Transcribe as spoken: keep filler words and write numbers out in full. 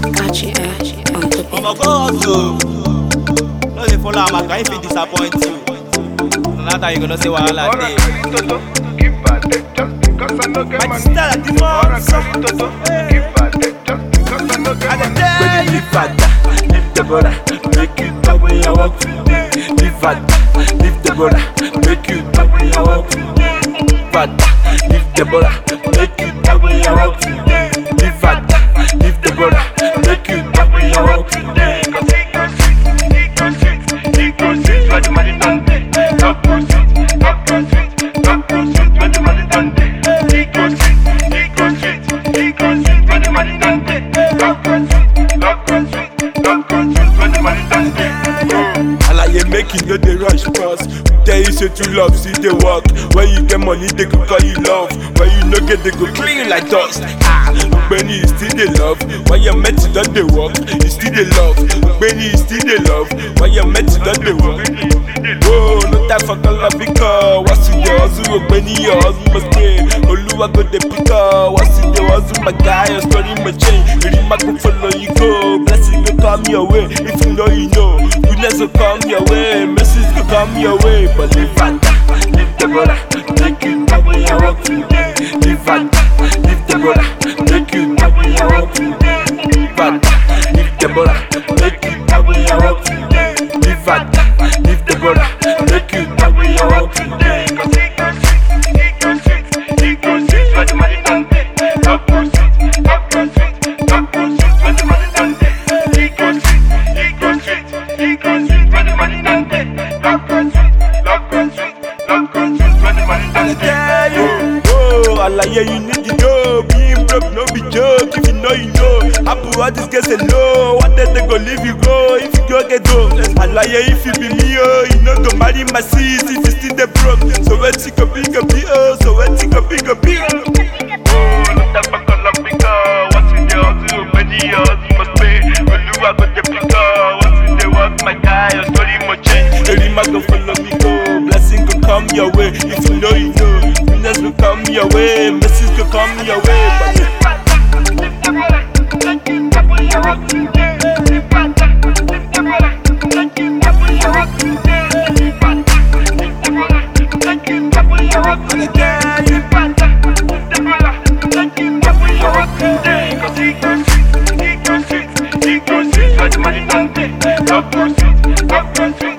I'ma go hustle. No dey follow am, I can fit disappoint you. Now that you gonna say wahala dey. My sister like the monster. I dey tell you, Fata, lift the brother, make you the way I walk today. Lift Fata, lift the brother, make you the way I walk today. Fata, lift the brother, make you the way I walk today. Lift Fata, lift the brother, make you the way I walk today. Cause he go sweet, he go sweet, he go sweet, when the money done day. Love go sweet, love go sweet, love go sweet, when the money done day. He go sweet, he go sweet, he go sweet, when the money done day. Love go sweet, love go sweet, love go sweet, when the money done day. Alaye make you no dey rush cause tell you say true love still dey work. When you get money they go call you love, when you no get they go clean you like dust. Ah, Benny you still dey love, when your mate don dey work, you still dey love. Benny you still dey love, when your mate don dey work. Oh, no time for color because what's in your hustle? Benny your hustle must pay. Oluwa go dey pick up, what's in your hustle? My guy, your story may change. Rima go follow you go, blessing go come your way. If you know you know, goodness will come your way, messages will come your way. But live Fata, live the brother, make you the way I walk today. Live Fata, live the brother, make you the way I walk today. Live Fata, live the brother, make you the way I walk today. Live Fata, live the brother, make you the way I walk today. Cause he go sweet, he go sweet, he go sweet, when the money done day. Love go sweet, love go sweet, love go sweet, when the money done day. He go sweet, he go sweet, he go sweet, when the money done day. Love go sweet, love go sweet, love go sweet, when the money done day. I tell you, oh, Alaye, you need the dough. Being broke no be joke. If you know you know, Apple all this gets low. One day they go leave you go. If you go get go, Alaye, if you be me, oh, you know go marry my sis. If you still the broke, so when you go big a be oh, so when you go big a be oh. Oh, no time for Colombia. What's in the hustle? Many years must pay. When you are going to pick up, what's in the work, my guy? Your story must change. Rima go follow me go, blessing go come your way. If you know you know, goodness will come your way, messages will come your way. But live Fata, live the brother, make you the way I walk today. Live Fata, live the brother, make you the way I walk today. Live Fata, live the brother, make you the way I walk today. Live Fata, live the brother, make you the way I walk today. Cause he go sweet, he go sweet, he go sweet, when the money done day. Love go sweet, love go sweet.